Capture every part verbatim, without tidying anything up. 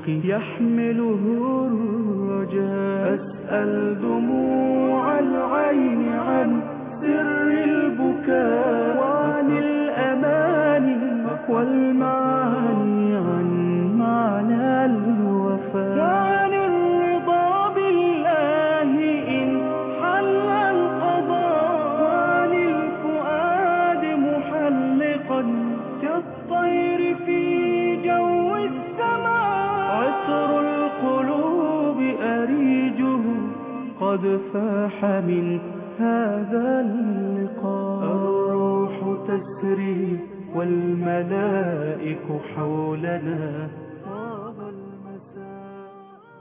يحمله الرجاء. أسأل دموع العين عن سر البكاء، وعن الأماني والمعاني، عن معنى الوفاء، وعن الرضا بالله إن حل القضاء، وعن الفؤاد محلقا كالطير في جو السماء. عطر القلوب أريجه قد فاح من هذا اللقاء. الروح تسري والملائك حولنا. طاب المساء.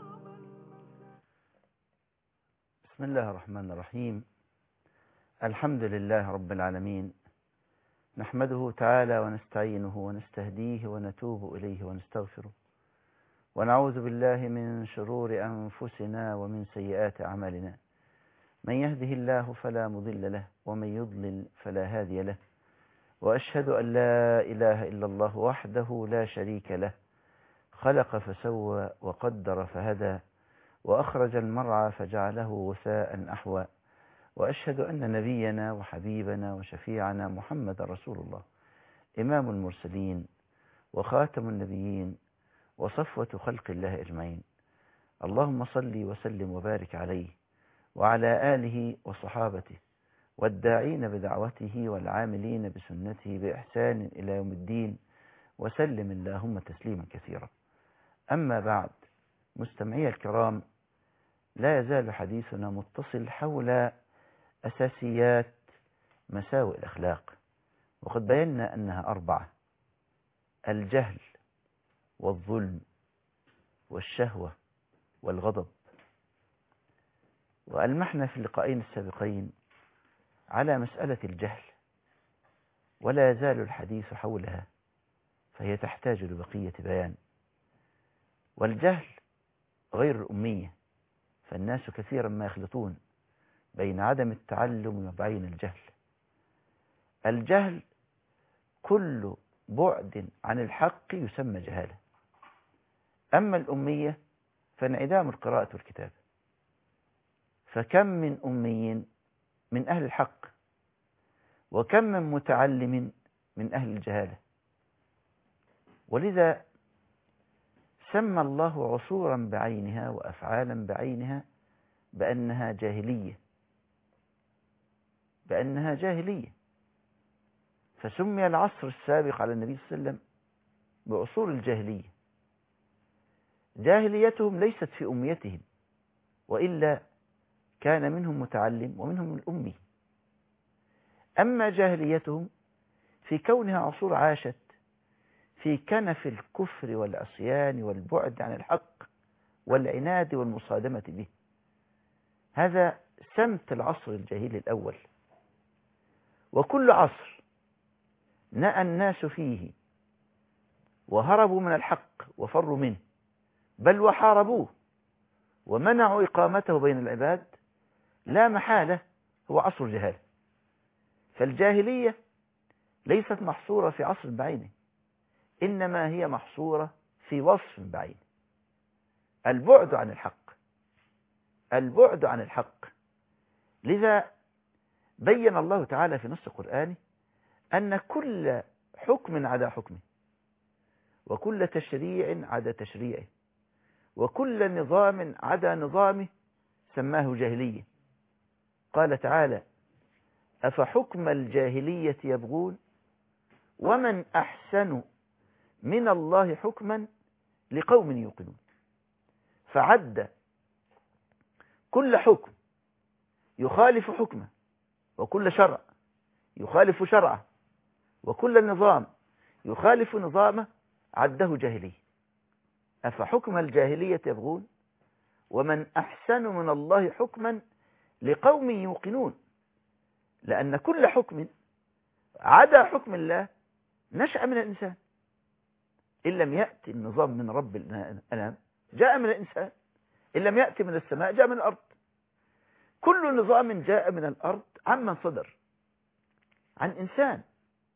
بسم الله الرحمن الرحيم. الحمد لله رب العالمين، نحمده تعالى ونستعينه ونستهديه ونتوب إليه ونستغفره، ونعوذ بالله من شرور أنفسنا ومن سيئات أعمالنا. من يهده الله فلا مضل له، ومن يضلل فلا هادي له، وأشهد أن لا إله إلا الله وحده لا شريك له، خلق فسوى وقدر فهدى، وأخرج المرعى فجعله غثاء أحوى. وأشهد أن نبينا وحبيبنا وشفيعنا محمد رسول الله، إمام المرسلين وخاتم النبيين وصفوة خلق الله أجمعين. اللهم صل وسلم وبارك عليه وعلى آله وصحابته والداعين بدعوته والعاملين بسنته بإحسان إلى يوم الدين، وسلم اللهم تسليما كثيرا. أما بعد، مستمعي الكرام، لا يزال حديثنا متصل حول أساسيات مساوئ الأخلاق، وقد بينا أنها أربعة: الجهل والظلم والشهوة والغضب. وألمحنا في اللقاءين السابقين على مسألة الجهل، ولا يزال الحديث حولها، فهي تحتاج لبقية بيان. والجهل غير الأمية، فالناس كثيرا ما يخلطون بين عدم التعلم وبين الجهل. الجهل كل بعد عن الحق يسمى جهالة. أما الأمية فانعدام القراءة والكتابة. فكم من أمي من أهل الحق، وكم من متعلم من أهل الجهالة. ولذا سمى الله عصورا بعينها وأفعالا بعينها بأنها جاهلية، بأنها جاهلية. فسمي العصر السابق على النبي صلى الله عليه وسلم بعصور الجاهلية. جاهليتهم ليست في أميتهم، وإلا كان منهم متعلم ومنهم الأمي. أما جاهليتهم في كونها عصور عاشت في كنف الكفر والعصيان والبعد عن الحق والعناد والمصادمة به. هذا سمت العصر الجاهلي الأول. وكل عصر نأى الناس فيه وهربوا من الحق وفروا منه، بل وحاربوه ومنعوا إقامته بين العباد، لا محالة هو عصر الجهالة. فالجاهلية ليست محصورة في عصر بعينه، إنما هي محصورة في وصف بعينه: البعد عن الحق، البعد عن الحق. لذا بين الله تعالى في نص القرآن أن كل حكم عدا حكمه، وكل تشريع عدا تشريعه، وكل نظام عدا نظامه سماه جاهلية. قال تعالى: أفحكم الجاهلية يبغون ومن أحسن من الله حكما لقوم يوقنون. فعد كل حكم يخالف حكمه، وكل شرع يخالف شرعه، وكل نظام يخالف نظامه عده جاهلية. أفحكم الجاهلية يبغون ومن أحسن من الله حكما لقوم يوقنون. لأن كل حكم عدا حكم الله نشأ من الإنسان. إن لم يأتي النظام من رب الأنام جاء من الإنسان، إن لم يأتي من السماء جاء من الأرض. كل نظام جاء من الأرض عمن صدر عن إنسان.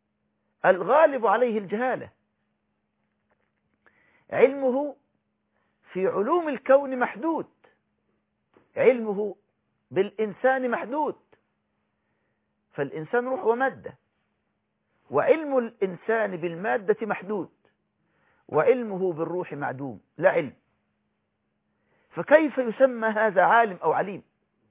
الغالب عليه الجهالة، علمه في علوم الكون محدود، علمه بالإنسان محدود، فالإنسان روح ومادة، وعلم الإنسان بالمادة محدود، وعلمه بالروح معدوم لا علم. فكيف يسمى هذا عالم أو عليم؟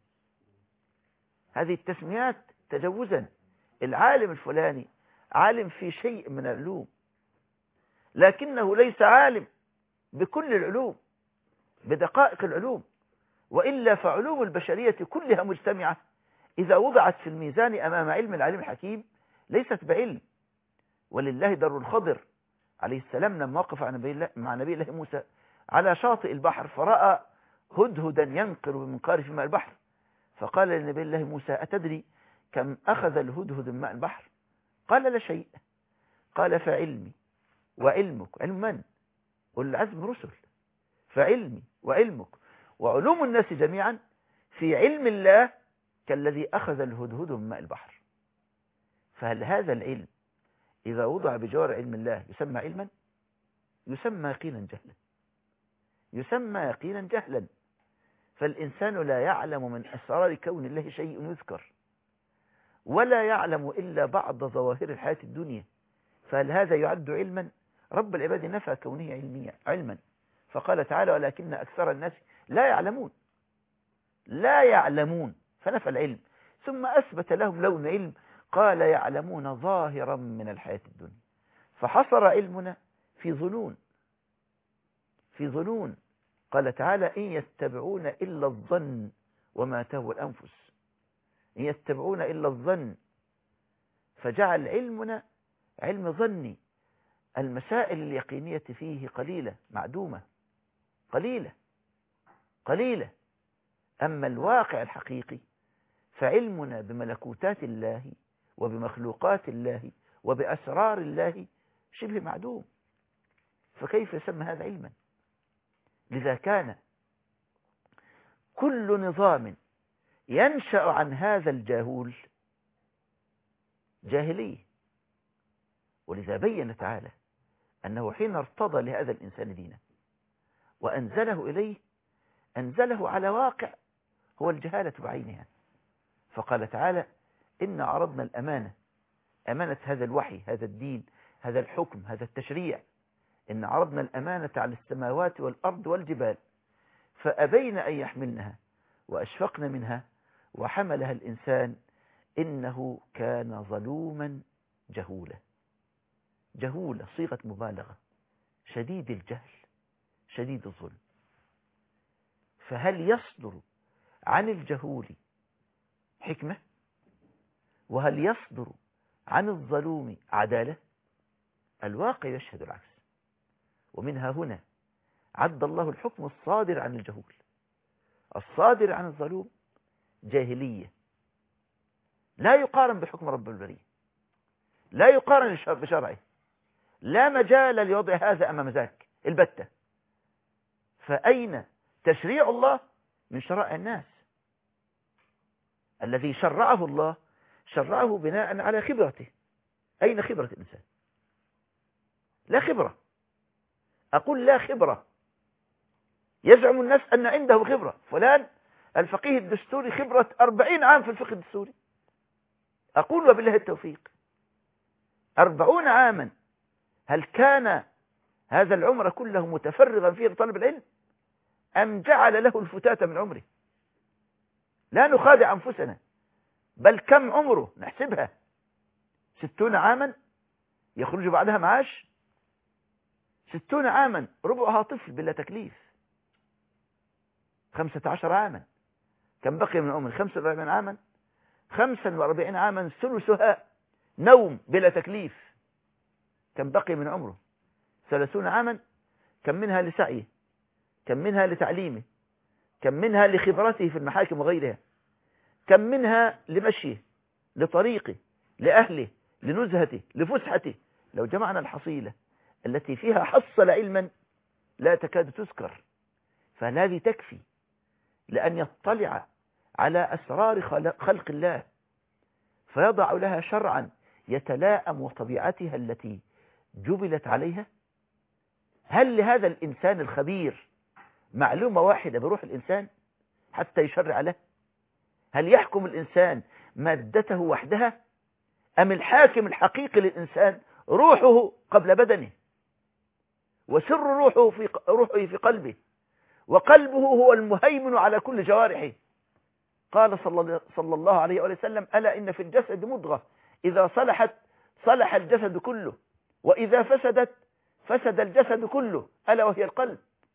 هذه التسميات تجوزا. العالم الفلاني عالم في شيء من العلوم، لكنه ليس عالم بكل العلوم، بدقائق العلوم، وإلا فعلوم البشرية كلها مجتمعة إذا وضعت في الميزان أمام علم العليم الحكيم ليست بعلم. ولله در الخضر عليه السلام لما وقف مع نبي الله موسى على شاطئ البحر فرأى هدهدا ينقر بمنقار في ماء البحر، فقال لنبي الله موسى: أتدري كم أخذ الهدهد من ماء البحر؟ قال: لا شيء. قال: فعلمي وعلمك. علم من؟ أولي العزم رسل. فعلمي وعلمك وعلوم الناس جميعا في علم الله كالذي أخذ الهدهد من ماء البحر. فهل هذا العلم إذا وضع بجوار علم الله يسمى علما؟ يسمى يقينا جهلا، يسمى يقينا جهلا. فالإنسان لا يعلم من أسرار كون الله شيء يذكر، ولا يعلم إلا بعض ظواهر الحياة الدنيا. فهل هذا يعد علما؟ رب العباد نفى كونه علميا علما، فقال تعالى: ولكن أكثر الناس لا يعلمون. لا يعلمون، فنفى العلم، ثم أثبت لهم لون علم، قال: يعلمون ظاهرا من الحياة الدنيا. فحصر علمنا في ظنون، في ظنون. قال تعالى: إن يتبعون إلا الظن وما تهوى الأنفس. إن يتبعون إلا الظن، فجعل علمنا علم ظني، المسائل اليقينية فيه قليلة معدومة، قليلة قليلة. أما الواقع الحقيقي فعلمنا بملكوتات الله وبمخلوقات الله وبأسرار الله شبه معدوم. فكيف يسمى هذا علما؟ لذا كان كل نظام ينشأ عن هذا الجاهول جاهلي. ولذا بين تعالى أنه حين ارتضى لهذا الإنسان دينا وأنزله إليه أنزله على واقع هو الجهالة بعينها. فقال تعالى: إن عرضنا الأمانة، أمانة هذا الوحي، هذا الدين، هذا الحكم، هذا التشريع، إن عرضنا الأمانة على السماوات والأرض والجبال فأبين أن يحملنها وأشفقن منها وحملها الإنسان إنه كان ظلوما جهولا. جهولة صيغة مبالغة، شديد الجهل، شديد الظلم. فهل يصدر عن الجهول حكمة؟ وهل يصدر عن الظلوم عدالة؟ الواقع يشهد العكس. ومنها هنا عد الله الحكم الصادر عن الجهول. الصادر عن الظلوم جاهلية، لا يقارن بحكم رب البرية، لا يقارن بشرعه، لا مجال لوضع هذا أمام ذاك البتة. فأين تشريع الله من شرائع الناس؟ الذي شرعه الله شرعه بناء على خبرته. أين خبرة الإنسان؟ لا خبرة. أقول لا خبرة. يزعم الناس أن عنده خبرة. فلان الفقيه الدستوري خبرة أربعين عام في الفقه الدستوري. أقول وبالله التوفيق، أربعون عاما. هل كان هذا العمر كله متفرغا فيه لطلب العلم أم جعل له الفتاة من عمره؟ لا نخادع أنفسنا، بل كم عمره نحسبها؟ ستون عاما يخرج بعدها معاش، ستون عاما ربعها طفل بلا تكليف، خمسة عشر عاما كم بقي من عمره؟ خمسة وأربعين عاما، خمسة وأربعين عاما ثلثها نوم بلا تكليف، كم بقي من عمره؟ ثلاثون عاما، كم منها لسعيه، كم منها لتعليمه، كم منها لخبرته في المحاكم وغيرها، كم منها لمشيه، لطريقه، لأهله، لنزهته، لفسحته. لو جمعنا الحصيلة التي فيها حصل علما لا تكاد تذكر. فهذه تكفي لأن يطلع على أسرار خلق الله فيضع لها شرعا يتلائم طبيعتها التي جبلت عليها. هل لهذا الإنسان الخبير معلومة واحدة بروح الإنسان حتى يشرع له؟ هل يحكم الإنسان مادته وحدها، أم الحاكم الحقيقي للإنسان روحه قبل بدنه، وسر روحه في روحه في قلبه، وقلبه هو المهيمن على كل جوارحه؟ قال صلى الله عليه وسلم: ألا إن في الجسد مضغة إذا صلحت صلح الجسد كله، وإذا فسدت فسد الجسد كله، ألا وهي القلب.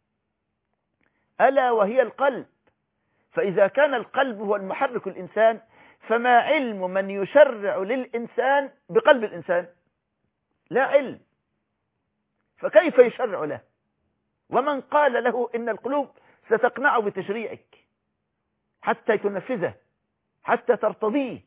ألا وهي القلب. فإذا كان القلب هو المحرك الإنسان، فما علم من يشرع للإنسان بقلب الإنسان؟ لا علم. فكيف يشرع له؟ ومن قال له إن القلوب ستقنع بتشريعك حتى تنفذه، حتى ترتضيه،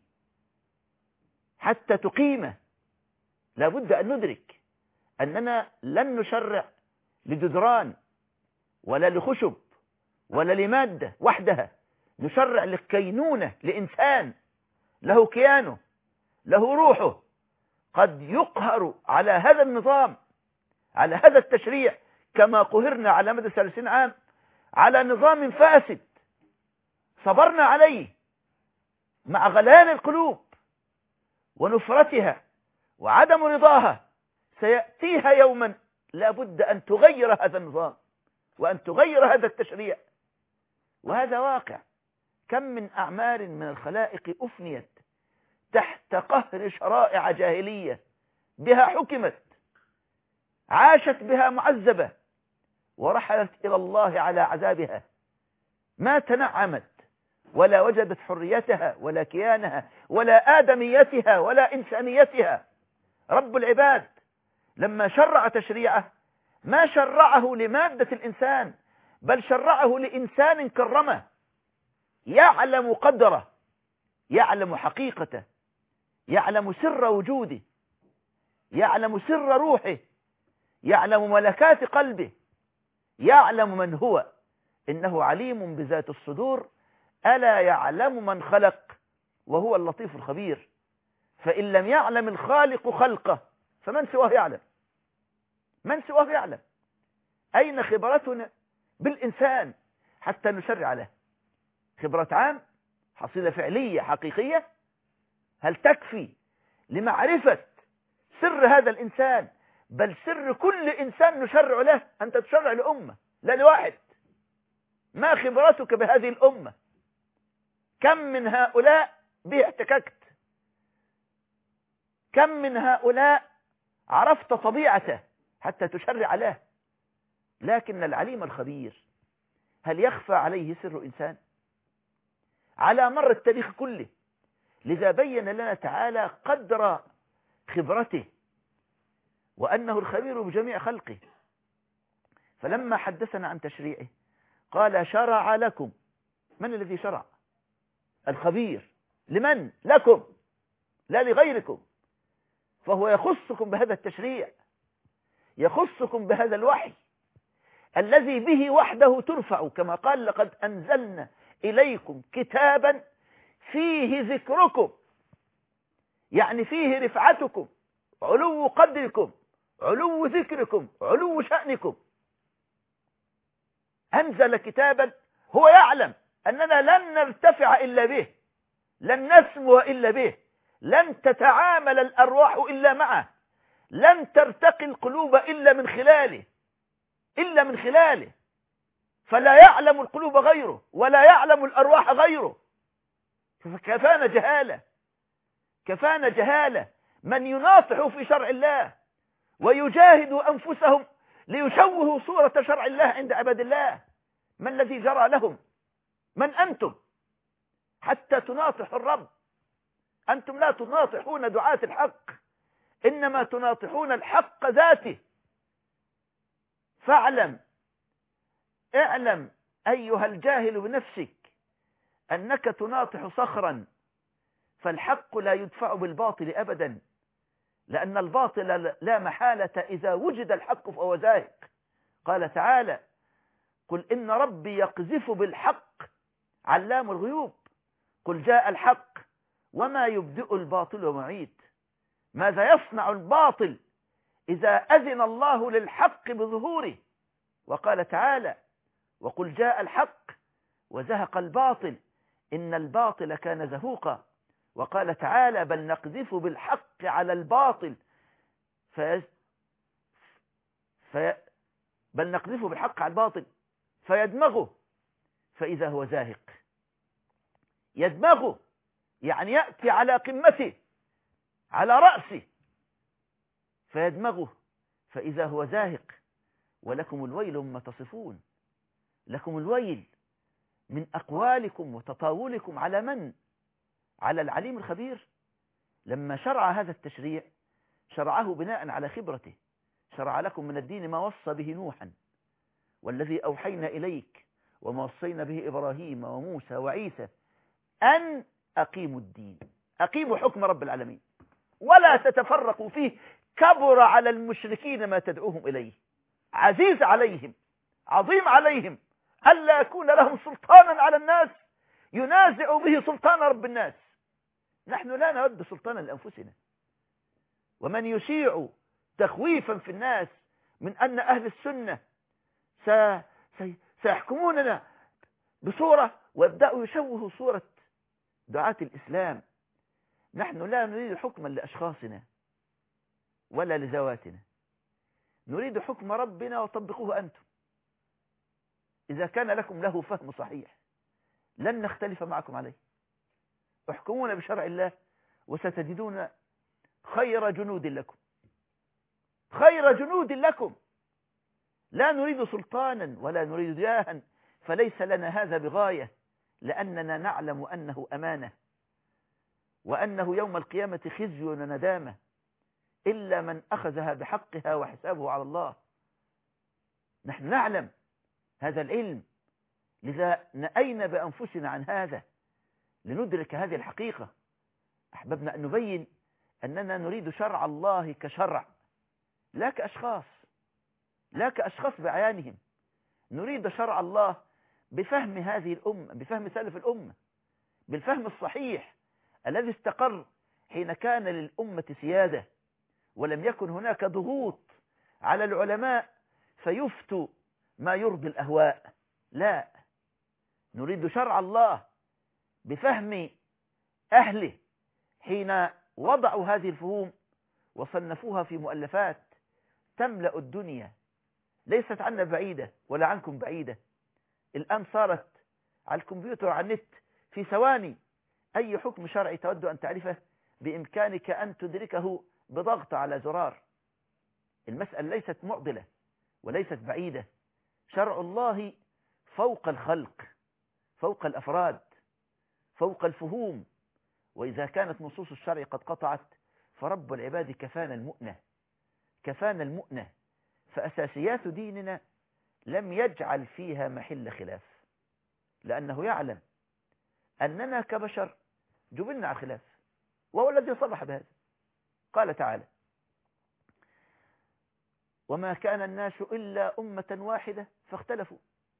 حتى تقيمه؟ لابد أن ندرك أننا لن نشرع لجدران ولا لخشب ولا لمادة وحدها، نشرع لكينونة، لإنسان له كيانه، له روحه، قد يقهر على هذا النظام، على هذا التشريع، كما قهرنا على مدى ثلاثين عام على نظام فاسد صبرنا عليه مع غليان القلوب ونفرتها وعدم رضاها. سيأتيها يوما لابد أن تغير هذا النظام وأن تغير هذا التشريع، وهذا واقع. كم من أعمار من الخلائق أفنيت تحت قهر شرائع جاهلية بها حكمت، عاشت بها معذبة، ورحلت إلى الله على عذابها، ما تنعمت ولا وجدت حريتها ولا كيانها ولا آدميتها ولا إنسانيتها. رب العباد لما شرع تشريعه ما شرعه لمادة الإنسان، بل شرعه لإنسان كرمه، يعلم قدره، يعلم حقيقته، يعلم سر وجوده، يعلم سر روحه، يعلم ملكات قلبه، يعلم من هو، إنه عليم بذات الصدور، ألا يعلم من خلق وهو اللطيف الخبير. فإن لم يعلم الخالق خلقه فمن سواه يعلم؟ من سواه يعلم؟ أين خبرتنا بالإنسان حتى نشرع له؟ خبرة عام، حصيلة فعلية حقيقية، هل تكفي لمعرفة سر هذا الإنسان، بل سر كل إنسان نشرع له؟ أنت تشرع لأمة لا لواحد. ما خبرتك بهذه الأمة؟ كم من هؤلاء به احتككت؟ كم من هؤلاء عرفت طبيعته حتى تشرع له؟ لكن العليم الخبير هل يخفى عليه سر إنسان؟ على مر التاريخ كله. لذا بين لنا تعالى قدر خبرته وأنه الخبير بجميع خلقه. فلما حدثنا عن تشريعه قال: شرع لكم. من الذي شرع؟ الخبير. لمن؟ لكم، لا لغيركم. فهو يخصكم بهذا التشريع، يخصكم بهذا الوحي الذي به وحده ترفع، كما قال: لقد أنزلنا إليكم كتابا فيه ذكركم، يعني فيه رفعتكم، علو قدركم، علو ذكركم، علو شأنكم. أنزل كتابا هو يعلم أننا لن نرتفع إلا به، لن نسمو إلا به، لن تتعامل الأرواح إلا معه، لن ترتقي القلوب إلا من خلاله، إلا من خلاله. فلا يعلم القلوب غيره ولا يعلم الأرواح غيره. فكفانا جهالة، كفانا جهالة من يناطح في شرع الله ويجاهدوا أنفسهم ليشوهوا صورة شرع الله عند عباد الله. ما الذي جرى لهم؟ من أنتم حتى تناطحوا الرب؟ أنتم لا تناطحون دعاة الحق، إنما تناطحون الحق ذاته. فاعلم، اعلم أيها الجاهل بنفسك أنك تناطح صخرا، فالحق لا يدفع بالباطل أبدا، لأن الباطل لا محالة إذا وجد الحق فهو زاهق. قال تعالى: قل إن ربي يقذف بالحق علام الغيوب، قل جاء الحق وما يبدئ الباطل ومعيد. ماذا يصنع الباطل إذا أذن الله للحق بظهوره؟ وقال تعالى: وقل جاء الحق وزهق الباطل إن الباطل كان زهوقا. وقال تعالى بل نقذف بالحق على الباطل في... في... بل نقذف بالحق على الباطل فيدمغه فإذا هو زاهق. يدمغه يعني يأتي على قمته على رأسه فيدمغه فإذا هو زاهق. ولكم الويل مما تصفون. لكم الويل من أقوالكم وتطاولكم على من؟ على العليم الخبير. لما شرع هذا التشريع شرعه بناء على خبرته. شرع لكم من الدين ما وصى به نوحا والذي أوحينا إليك وما وصينا به إبراهيم وموسى وعيسى أن أقيموا الدين. أقيموا حكم رب العالمين ولا تتفرقوا فيه. كبر على المشركين ما تدعوهم إليه. عزيز عليهم عظيم عليهم ألا يكون لهم سلطانا على الناس ينازع به سلطان رب الناس. نحن لا نود سلطانا لأنفسنا. ومن يشيع تخويفا في الناس من أن أهل السنة سيحكموننا بصورة ويبدأوا يشوهوا صورة دعاة الإسلام. نحن لا نريد حكما لأشخاصنا ولا لذواتنا. نريد حكم ربنا وطبقوه أنتم. إذا كان لكم له فهم صحيح لن نختلف معكم عليه. احكمون بشرع الله وستجدون خير جنود لكم. خير جنود لكم. لا نريد سلطانا ولا نريد جاها فليس لنا هذا بغاية لأننا نعلم أنه أمانة وأنه يوم القيامة خزي وندامة إلا من أخذها بحقها وحسابه على الله. نحن نعلم هذا العلم لذا نأينا بأنفسنا عن هذا لندرك هذه الحقيقة. أحببنا أن نبين أننا نريد شرع الله كشرع لا كأشخاص لا كأشخاص بعيانهم. نريد شرع الله بفهم هذه الأمة بفهم سلف الأمة بالفهم الصحيح الذي استقر حين كان للأمة سيادة ولم يكن هناك ضغوط على العلماء فيفتوا ما يرضي الأهواء. لا نريد شرع الله بفهم أهله حين وضعوا هذه الفهوم وصنفوها في مؤلفات تملأ الدنيا ليست عنا بعيدة ولا عنكم بعيدة. الآن صارت على الكمبيوتر وعلى النت في ثواني أي حكم شرعي تود أن تعرفه بإمكانك أن تدركه بضغط على زرار. المسألة ليست معضلة وليست بعيدة. شرع الله فوق الخلق فوق الأفراد فوق الفهوم. وإذا كانت نصوص الشرع قد قطعت فرب العباد كفانا المؤنة كفانا المؤنة. فأساسيات ديننا لم يجعل فيها محل خلاف لأنه يعلم أننا كبشر جبلنا على الخلاف وهو الذي صرح بهذا. قال تعالى وما كان الناس إلا أمة واحدة فاختلفوا.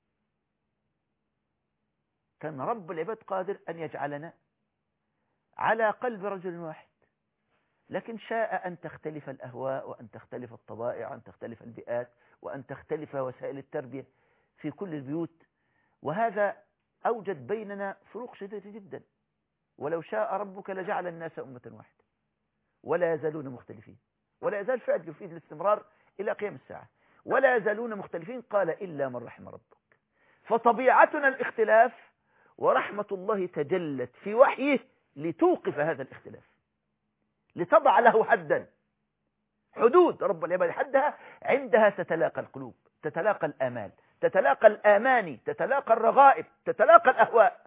كان رب العباد قادر أن يجعلنا على قلب رجل واحد لكن شاء أن تختلف الأهواء وأن تختلف الطبائع وأن تختلف البيئات وأن تختلف وسائل التربية في كل البيوت. وهذا أوجد بيننا فروق شديدة جدا. ولو شاء ربك لجعل الناس أمة واحدة ولا يزالون مختلفين. ولا يزال فعل يفيد الاستمرار إلى قيام الساعة. ولا يزالون مختلفين قال إلا من رحم ربك. فطبيعتنا الاختلاف ورحمة الله تجلت في وحيه لتوقف هذا الاختلاف لتضع له حدا. حدود رب العباد حدها عندها تتلاقى القلوب تتلاقى الآمال تتلاقى الآماني تتلاقى الرغائب تتلاقى الأهواء.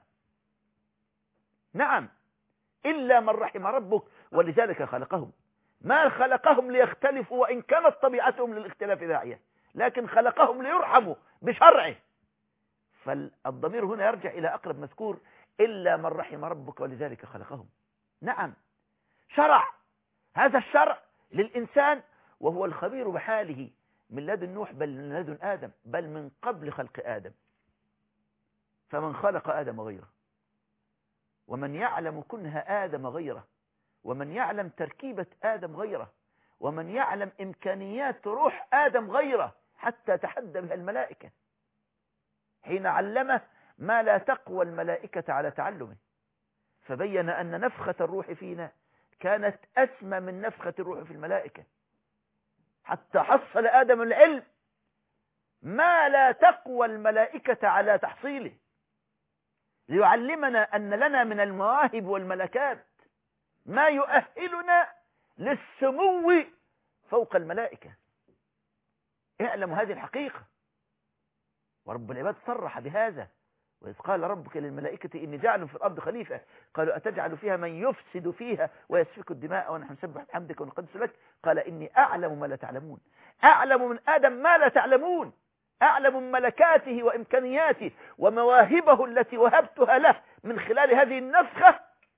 نعم إلا من رحم ربك ولذلك خلقهم. ما خلقهم ليختلفوا وإن كانت طبيعتهم للاختلاف داعية لكن خلقهم ليرحموا بشرعه. فالضمير هنا يرجع إلى أقرب مذكور إلا من رحم ربك ولذلك خلقهم. نعم شرع هذا الشرع للإنسان وهو الخبير بحاله من لدن نوح بل من لدن آدم بل من قبل خلق آدم. فمن خلق آدم غيره ومن يعلم كنه آدم غيره ومن يعلم تركيبة آدم غيره ومن يعلم إمكانيات روح آدم غيره حتى تحدى بها الملائكة حين علمه ما لا تقوى الملائكة على تعلمه، فبين أن نفخة الروح فينا كانت أسمى من نفخة الروح في الملائكة، حتى حصل آدم العلم ما لا تقوى الملائكة على تحصيله، ليعلمنا أن لنا من المواهب والملكات ما يؤهلنا للسمو فوق الملائكة. اعلموا هذه الحقيقة، ورب العباد صرح بهذا، وإذ قال ربك للملائكة إني جاعل في الأرض خليفة قالوا أتجعل فيها من يفسد فيها ويسفك الدماء ونحن نسبح بحمدك ونقدس لك قال إني أعلم ما لا تعلمون. أعلم من آدم ما لا تعلمون، أعلم من ملكاته وإمكانياته ومواهبه التي وهبتها له من خلال هذه النفخة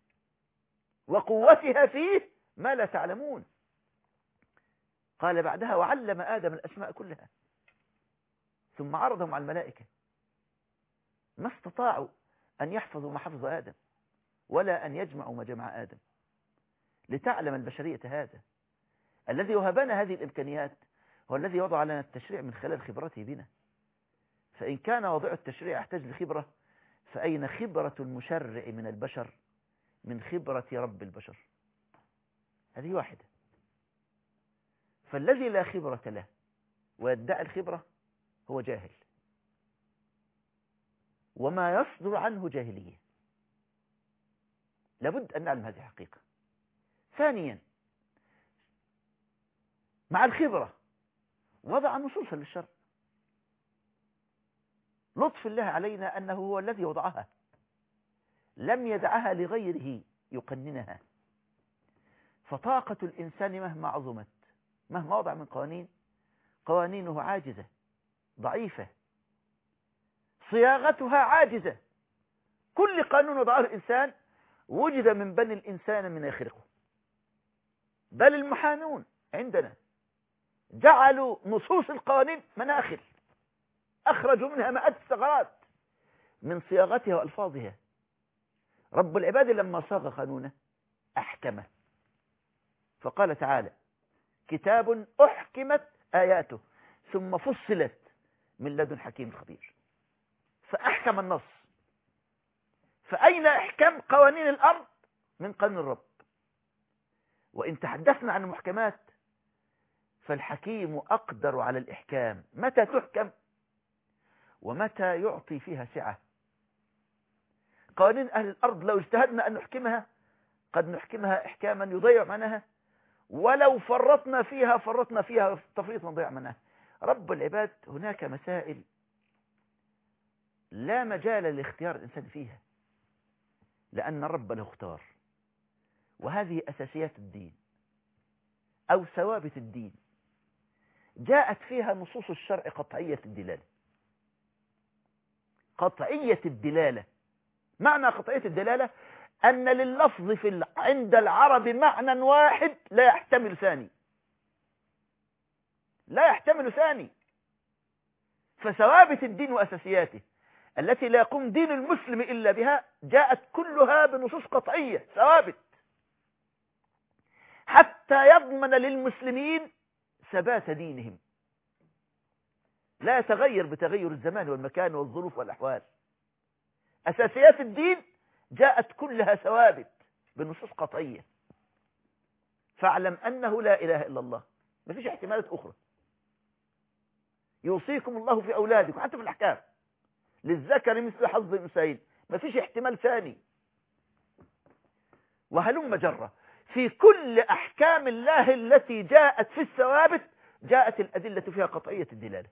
وقوتها فيه ما لا تعلمون. قال بعدها وعلم آدم الأسماء كلها ثم عرضهم على الملائكة، ما استطاعوا أن يحفظوا ما حفظ آدم ولا أن يجمعوا ما جمع آدم. لتعلم البشرية هذا الذي وهبنا هذه الإمكانيات هو الذي وضع لنا التشريع من خلال خبرته بنا، فإن كان وضع التشريع يحتاج لخبرة فأين خبرة المشرع من البشر من خبرة رب البشر؟ هذه واحدة. فالذي لا خبرة له ويدعي الخبرة هو جاهل، وما يصدر عنه جاهلية. لابد أن نعلم هذه الحقيقة. ثانيا، مع الخبرة وضع نصوصا للشرع. لطف الله علينا أنه هو الذي وضعها، لم يدعها لغيره يقننها. فطاقة الإنسان مهما عظمت، مهما وضع من قوانين، قوانينه عاجزة ضعيفة، صياغتها عاجزة. كل قانون وضعه الإنسان وجد من بني الإنسان من يخرقه. بل المحامون عندنا جعلوا نصوص القوانين مناخل، أخرجوا منها مئات الثغرات من صياغتها وألفاظها. رب العباد لما صاغ قانونه أحكمه، فقال تعالى كتاب أحكمت آياته ثم فصلت من لدن حكيم خبير. فأحكم النص. فأين إحكام قوانين الأرض من قانون الرب؟ وإن تحدثنا عن المحكمات فالحكيم أقدر على الإحكام، متى تحكم ومتى يعطي فيها سعة. قوانين أهل الأرض لو اجتهدنا أن نحكمها قد نحكمها إحكاما يضيع معناها، ولو فرطنا فيها فرطنا فيها تفريطا يضيع معناها. رب العباد هناك مسائل لا مجال لاختيار الإنسان فيها، لأن الرب له اختار، وهذه أساسيات الدين أو ثوابت الدين جاءت فيها نصوص الشرع قطعية الدلالة. قطعية الدلالة، معنى قطعية الدلالة أن لللفظ في عند العرب معنى واحد لا يحتمل ثاني، لا يحتمل ثاني. فثوابت الدين وأساسياته التي لا يقوم دين المسلم إلا بها جاءت كلها بنصوص قطعية ثوابت، حتى يضمن للمسلمين ثبات دينهم لا يتغير بتغير الزمان والمكان والظروف والأحوال. أساسيات الدين جاءت كلها ثوابت بنصوص قطعية. فاعلم أنه لا إله إلا الله، ما فيش احتمالات أخرى. يوصيكم الله في أولادكم، حتى في الأحكام للذكر مثل حظ الأنثيين، ما فيش احتمال ثاني. وهلم جرة في كل أحكام الله التي جاءت في الثوابت جاءت الأدلة فيها قطعية الدلالة.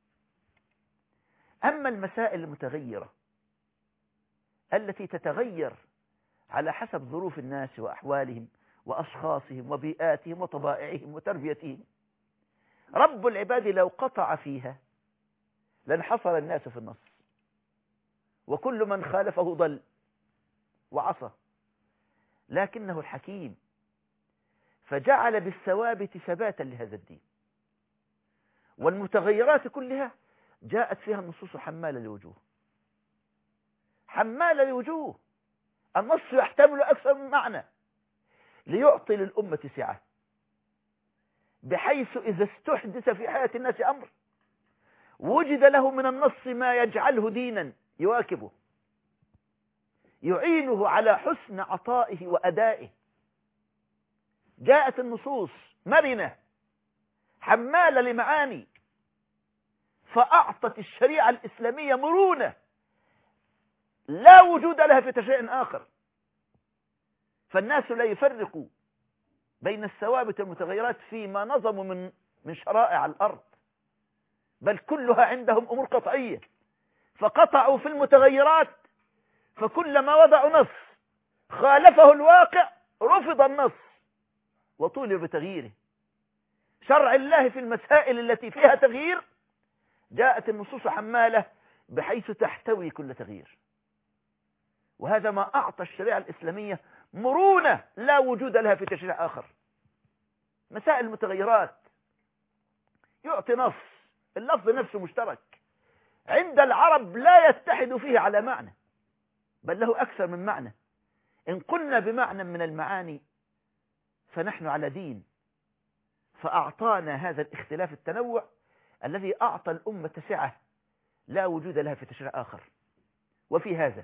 أما المسائل المتغيرة التي تتغير على حسب ظروف الناس وأحوالهم وأشخاصهم وبيئاتهم وطبائعهم وتربيتهم، رب العباد لو قطع فيها لانحصر الناس في النص، وكل من خالفه ضل وعصى. لكنه الحكيم فجعل بالثوابت ثباتا لهذا الدين، والمتغيرات كلها جاءت فيها النصوص حمالة لوجوه، حمالة لوجوه. النص يحتمل أكثر من معنى ليعطي للأمة سعة، بحيث إذا استحدث في حياة الناس أمر وجد له من النص ما يجعله دينا يواكبه، يعينه على حسن عطائه وأدائه. جاءت النصوص مرنة حمالة لمعاني، فأعطت الشريعة الإسلامية مرونة لا وجود لها في تشريع آخر. فالناس لا يفرقوا بين الثوابت والمتغيرات فيما نظموا من من شرائع الأرض، بل كلها عندهم أمور قطعية، فقطعوا في المتغيرات، فكلما وضعوا نص خالفه الواقع رفض النص وطولب بتغييره. شرع الله في المسائل التي فيها تغيير جاءت النصوص حمالة بحيث تحتوي كل تغيير، وهذا ما أعطى الشريعة الإسلامية مرونة لا وجود لها في تشريع آخر. مسائل المتغيرات يعطي نص، اللفظ نفسه مشترك، عند العرب لا يتحد فيه على معنى، بل له أكثر من معنى. إن قلنا بمعنى من المعاني فنحن على دين، فأعطانا هذا الاختلاف التنوع الذي أعطى الأمة سعة لا وجود لها في تشريع آخر. وفي هذا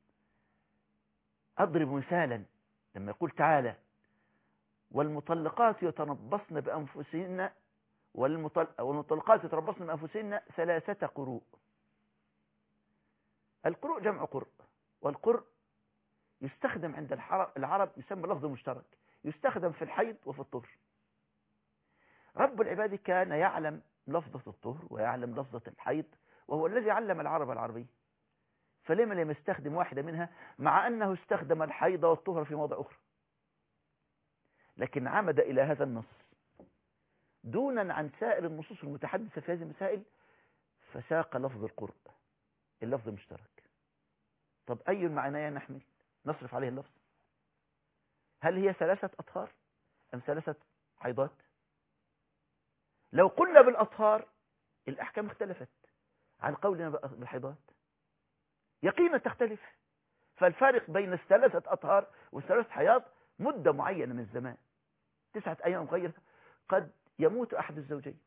أضرب مثالا لما يقول تعالى: والمطلقات يتربصن بأنفسهن والمطلقات يتربصن بأنفسهن ثلاثة قروء. القروء جمع قرء، والقرء يستخدم عند العرب يسمى لفظ مشترك، يستخدم في الحيض وفي الطهر. رب العباد كان يعلم لفظة الطهر ويعلم لفظة الحيض، وهو الذي علم العرب العربية، فلما لم يستخدم واحدة منها مع أنه استخدم الحيض والطهر في موضع أخرى؟ لكن عمد إلى هذا النص دونا عن سائر النصوص المتحدثة في هذه المسائل، فساق لفظ القرء، اللفظ مشترك. طب أي المعنيين نحمل نصرف عليه اللفظ؟ هل هي ثلاثة أطهار أم ثلاثة حيضات؟ لو قلنا بالأطهار الأحكام اختلفت عن قولنا بالحيضات، يقينا تختلف. فالفارق بين الثلاثة أطهار والثلاثة حياض مدة معينة من الزمان، تسعة أيام غير، قد يموت أحد الزوجين.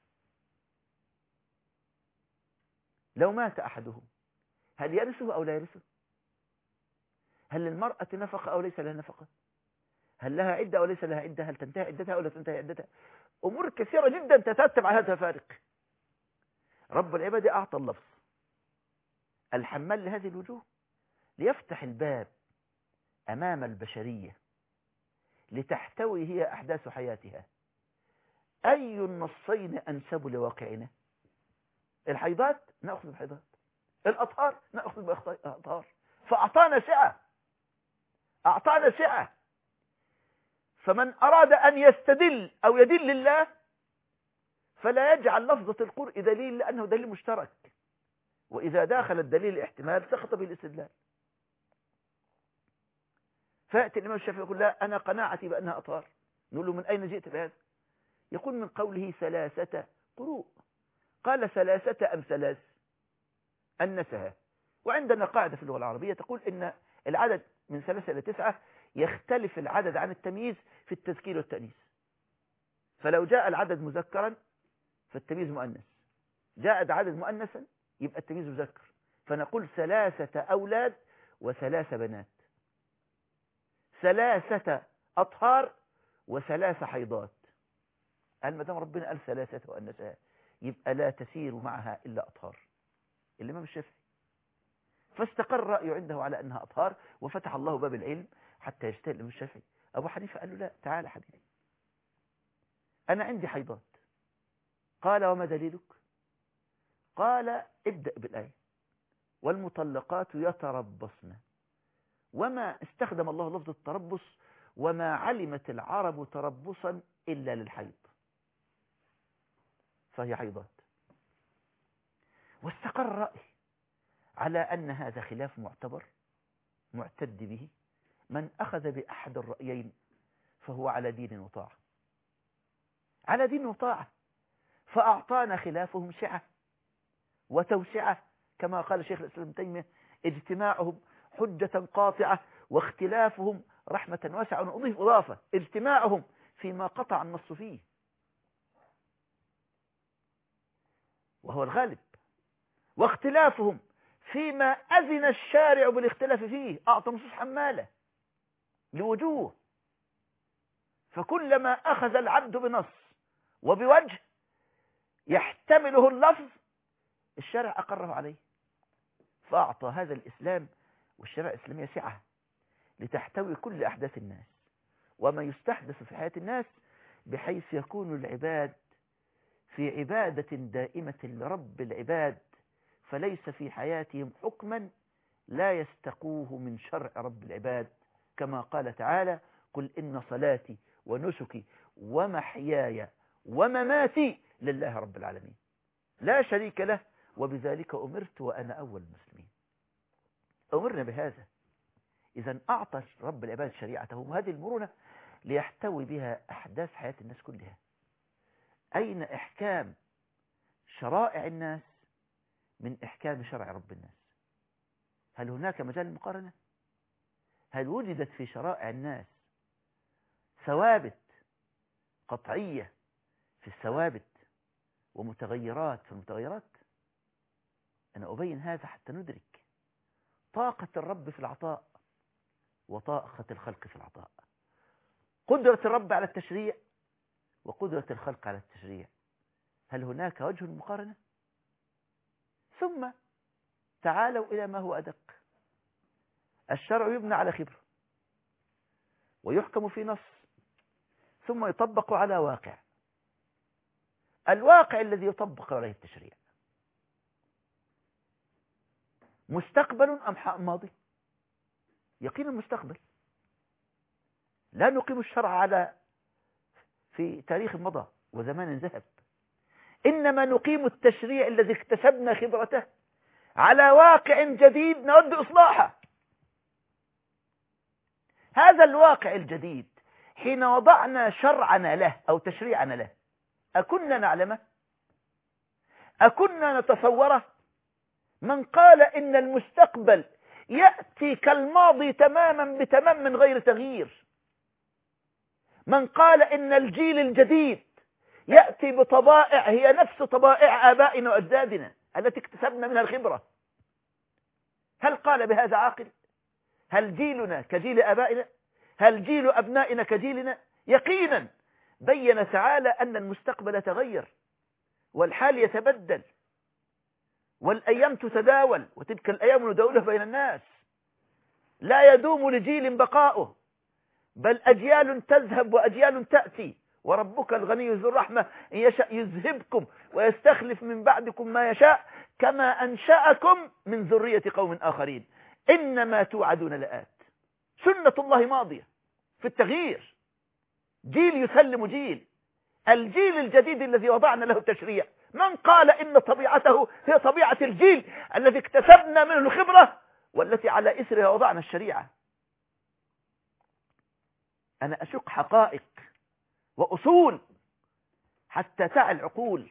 لو مات أحدهم هل يرثه أو لا يرثه؟ هل للمرأة نفقة أو ليس لها نفقة؟ هل لها عدة أو ليس لها عدة؟ هل تنتهي عدتها أو لا تنتهي عدتها؟ أمور كثيرة جدا تترتب على هذا الفارق. رب العباد أعطى اللفظ الحمال لهذه الوجوه ليفتح الباب أمام البشرية لتحتوي هي أحداث حياتها. أي النصين أنسب لواقعنا؟ الحيضات نأخذ بالحيضات، الأطهار نأخذ بالأطهار. فأعطانا سعة، أعطانا سعة. فمن أراد أن يستدل أو يدل الله فلا يجعل لفظة القرء دليل، لأنه دليل مشترك، وإذا داخل الدليل احتمال سقط به الاستدلال. فيأتي الإمام الشافعي يقول: لا، أنا قناعتي بأنها أطهار. نقول له: من أين جئت بهذا؟ يقول: من قوله ثلاثة قروء. قال: ثلاثة أم ثلاث؟ أنسها. وعندنا قاعدة في اللغة العربية تقول إن العدد من ثلاثة إلى تسعة يختلف العدد عن التمييز في التذكير والتأنيث. فلو جاء العدد مذكرا فالتمييز مؤنث، جاء العدد مؤنثا يبقى التمييز مذكر. فنقول ثلاثة أولاد وثلاث بنات، ثلاثة أطهار وثلاث حيضات. قال ما دام ربنا قال ثلاثة وأنثى يبقى لا تسير معها إلا أطهار. الإمام الشافعي فاستقر رأيه عنده على أنها أطهار، وفتح الله باب العلم حتى يجتهد الإمام الشافعي. أبو حنيفة قال له: لا، تعال حبيبي، أنا عندي حيضات. قال: وما دليلك؟ قال: ابدأ بالآية: والمطلقات يتربصن. وما استخدم الله لفظ التربص: وما علمت العرب تربصا إلا للحيض، فهي حيضات. واستقر رأي على أن هذا خلاف معتبر معتد به، من أخذ بأحد الرأيين فهو على دين وطاعة، على دين وطاعة. فأعطانا خلافهم سعة وتوسعة، كما قال شيخ الإسلام ابن تيمية: اجتماعهم حجة قاطعة واختلافهم رحمة واسعة. ونضيف إضافة: اجتماعهم فيما قطع النص فيه. وهو الغالب، واختلافهم فيما أذن الشارع بالاختلاف فيه أعطى نصوص حمالة لوجوه، فكلما أخذ العبد بنص وبوجه يحتمله اللفظ الشارع أقره عليه، فأعطى هذا الإسلام والشريعة الإسلامية سعة لتحتوي كل أحداث الناس وما يستحدث في حياة الناس، بحيث يكون العباد في عبادة دائمة لرب العباد، فليس في حياتهم حكما لا يستقوه من شرع رب العباد، كما قال تعالى: قل إن صلاتي ونسكي ومحياي ومماتي لله رب العالمين لا شريك له وبذلك أمرت وأنا أول المسلمين. أمرنا بهذا. إذا أعطى رب العباد شريعته وهذه المرونة ليحتوي بها أحداث حياة الناس كلها. أين إحكام شرائع الناس من إحكام شرع رب الناس؟ هل هناك مجال مقارنة؟ هل وجدت في شرائع الناس ثوابت قطعية في الثوابت ومتغيرات في المتغيرات؟ أنا أبين هذا حتى ندرك طاقة الرب في العطاء وطاقة الخلق في العطاء، قدرة الرب على التشريع وقدرة الخلق على التشريع. هل هناك وجه مقارنة؟ ثم تعالوا إلى ما هو أدق. الشرع يبنى على خبرة ويحكم في نص ثم يطبق على واقع، الواقع الذي يطبق عليه التشريع مستقبل أم ماضي؟ يقين المستقبل. لا نقيم الشرع على في تاريخ مضى وزمان ذهب، إنما نقيم التشريع الذي اكتسبنا خبرته على واقع جديد نود إصلاحه. هذا الواقع الجديد حين وضعنا شرعنا له أو تشريعنا له أكنا نعلمه؟ أكنا نتصوره؟ من قال إن المستقبل يأتي كالماضي تماما بتمام من غير تغيير، من قال إن الجيل الجديد يأتي بطبائع هي نفس طبائع آبائنا وأجدادنا التي اكتسبنا منها الخبرة، هل قال بهذا عاقل؟ هل جيلنا كجيل آبائنا؟ هل جيل أبنائنا كجيلنا؟ يقينا بين تعالى أن المستقبل يتغير والحال يتبدل والأيام تتداول، وتلك الأيام نداولها بين الناس، لا يدوم لجيل بقاؤه بل أجيال تذهب وأجيال تأتي، وربك الغني ذو الرحمة إن يشاء يذهبكم ويستخلف من بعدكم ما يشاء كما أنشأكم من ذرية قوم آخرين إنما توعدون لآت. سنة الله ماضية في التغيير، جيل يسلم جيل. الجيل الجديد الذي وضعنا له التشريع من قال إن طبيعته هي طبيعة الجيل الذي اكتسبنا منه الخبرة والتي على إثرها وضعنا الشريعة؟ أنا أشق حقائق وأصول حتى تعي العقول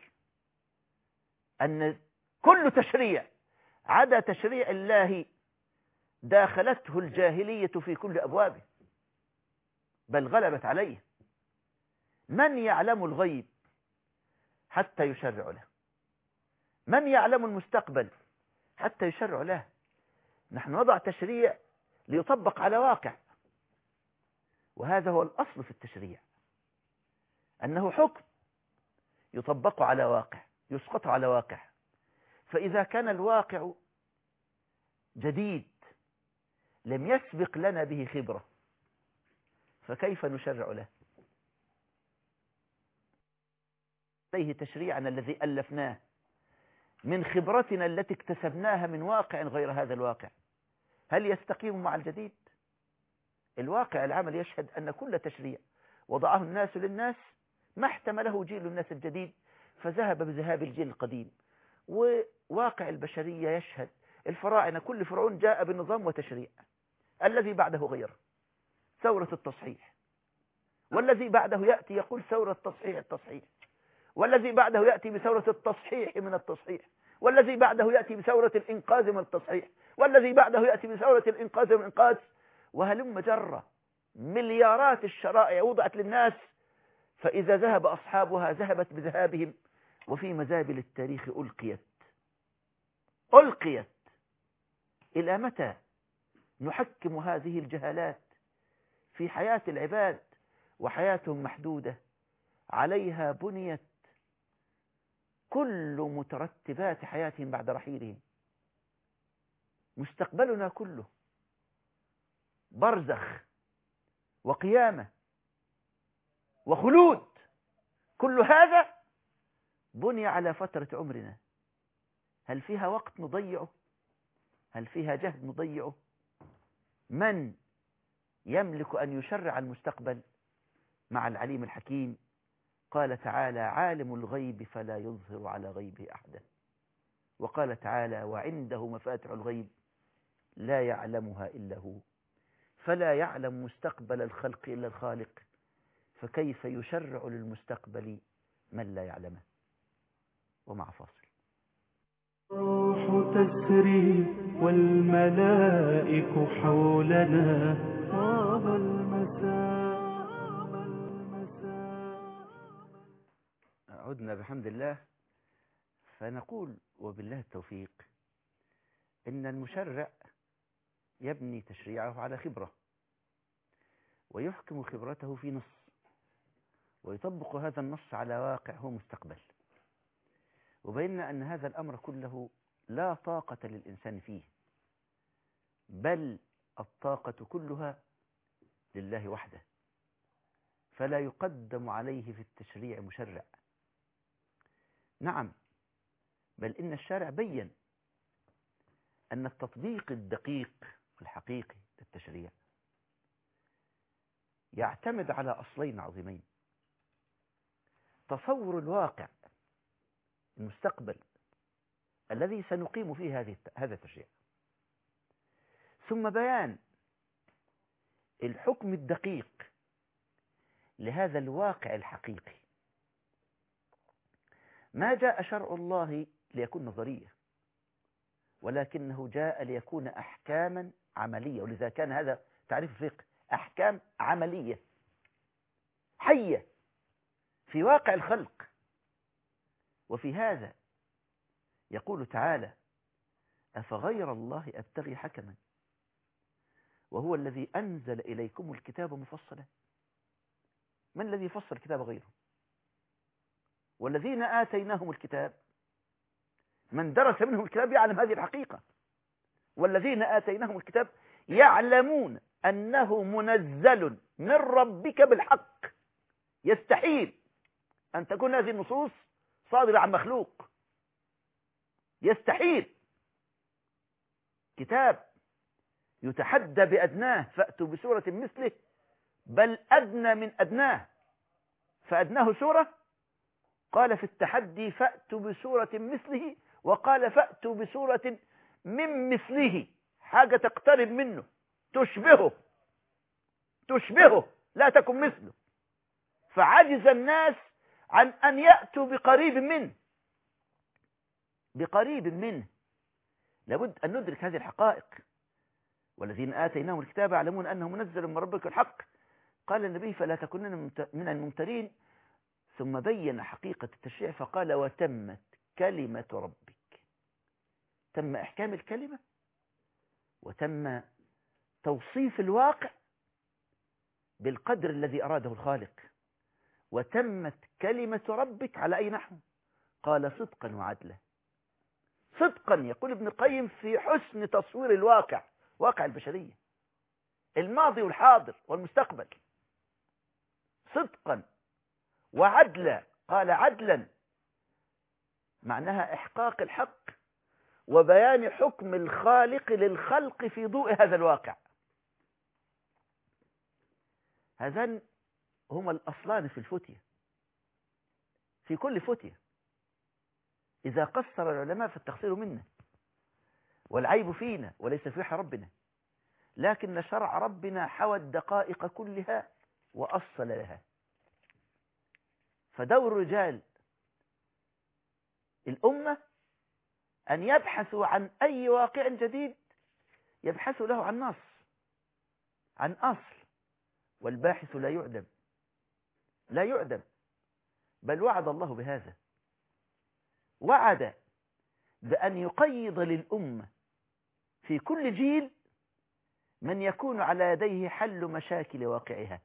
أن كل تشريع عدا تشريع الله داخلته الجاهلية في كل أبوابه بل غلبت عليه. من يعلم الغيب حتى يشرع له؟ من يعلم المستقبل حتى يشرع له؟ نحن نضع تشريع ليطبق على واقع، وهذا هو الأصل في التشريع، أنه حكم يطبق على واقع يسقط على واقع. فإذا كان الواقع جديد لم يسبق لنا به خبرة فكيف نشرع له؟ عليه تشريعنا الذي ألفناه من خبرتنا التي اكتسبناها من واقع غير هذا الواقع، هل يستقيم مع الجديد؟ الواقع العمل يشهد أن كل تشريع وضعه الناس للناس ما احتمله جيل الناس الجديد فذهب بذهاب الجيل القديم. وواقع البشرية يشهد الفراعنة كل فرعون جاء بنظام وتشريع، الذي بعده غير ثورة التصحيح، والذي بعده يأتي يقول ثورة تصحيح التصحيح، والذي بعده يأتي بثورة التصحيح من التصحيح، والذي بعده يأتي بثورة الإنقاذ من التصحيح، والذي بعده يأتي بثورة الإنقاذ من الإنقاذ، وهلم جرة. مليارات الشرائع وضعت للناس، فإذا ذهب أصحابها ذهبت بذهابهم وفي مزابل التاريخ ألقيت ألقيت إلى متى نحكم هذه الجهالات في حياة العباد وحياتهم محدودة؟ عليها بنيت كل مترتبات حياتهم بعد رحيلهم. مستقبلنا كله برزخ وقيامة وخلود، كل هذا بني على فترة عمرنا. هل فيها وقت نضيعه؟ هل فيها جهد نضيعه؟ من يملك أن يشرع المستقبل؟ مع العليم الحكيم. قال تعالى: عالم الغيب فلا يظهر على غيبه أحدا. وقال تعالى: وعنده مفاتح الغيب لا يعلمها إلا هو. فلا يعلم مستقبل الخلق إلا الخالق، فكيف يشرع للمستقبل من لا يعلمه؟ ومع فاصل. الروح تسري والملائك حولنا، طاب المساء. عدنا بحمد الله، فنقول وبالله التوفيق إن المشرع يبني تشريعه على خبرة، ويحكم خبرته في نص، ويطبق هذا النص على واقع هو مستقبل. وبيننا أن هذا الأمر كله لا طاقة للإنسان فيه، بل الطاقة كلها لله وحده، فلا يقدم عليه في التشريع مشرع. نعم، بل إن الشارع بين أن التطبيق الدقيق والحقيقي للتشريع يعتمد على أصلين عظيمين: تصور الواقع المستقبل الذي سنقيم فيه هذه هذا التشريع، ثم بيان الحكم الدقيق لهذا الواقع الحقيقي. ما جاء شرع الله ليكون نظرية، ولكنه جاء ليكون أحكاما عملية. ولذا كان هذا تعريف الفقه: أحكام عملية حية في واقع الخلق. وفي هذا يقول تعالى: أفغير الله أبتغي حكما وهو الذي أنزل إليكم الكتاب مفصلا. من الذي فصل الكتاب غيره؟ والذين آتيناهم الكتاب، من درس منهم الكتاب يعلم هذه الحقيقة. والذين آتيناهم الكتاب يعلمون أنه منزل من ربك بالحق. يستحيل أن تكون هذه النصوص صادرة عن مخلوق، يستحيل. كتاب يتحدى بأدناه: فأتوا بسورة مثله، بل أدنى من أدناه، فأدناه سورة. قال في التحدي: فأتوا بسورة مثله، وقال: فأتوا بسورة من مثله، حاجة تقترب منه، تشبهه تشبهه لا تكن مثله. فعجز الناس عن أن يأتوا بقريب منه بقريب منه لابد أن ندرك هذه الحقائق. والذين آتيناهم الكتاب يعلمون أنه منزل من ربك الحق. قال النبي: فلا تكونن من الممترين. ثم بين حقيقة التشريع فقال: وتمت كلمة ربك. تم إحكام الكلمة، وتم توصيف الواقع بالقدر الذي أراده الخالق. وتمت كلمة ربك على أي نحو؟ قال: صدقا وعدلا. صدقا، يقول ابن القيم، في حسن تصوير الواقع، واقع البشرية، الماضي والحاضر والمستقبل. صدقا وعدلا، قال: عدلا معناها إحقاق الحق وبيان حكم الخالق للخلق في ضوء هذا الواقع. هذان هما الأصلان في الفتية، في كل فتية. إذا قصر العلماء فالتقصير منا، والعيب فينا وليس في ربنا. لكن شرع ربنا حوى الدقائق كلها وأصل لها. فدور رجال الأمة أن يبحثوا عن أي واقع جديد، يبحثوا له عن نص، عن أصل. والباحث لا يعدم، لا يعدم، بل وعد الله بهذا. وعد بأن يقيض للأمة في كل جيل من يكون على يديه حل مشاكل واقعها.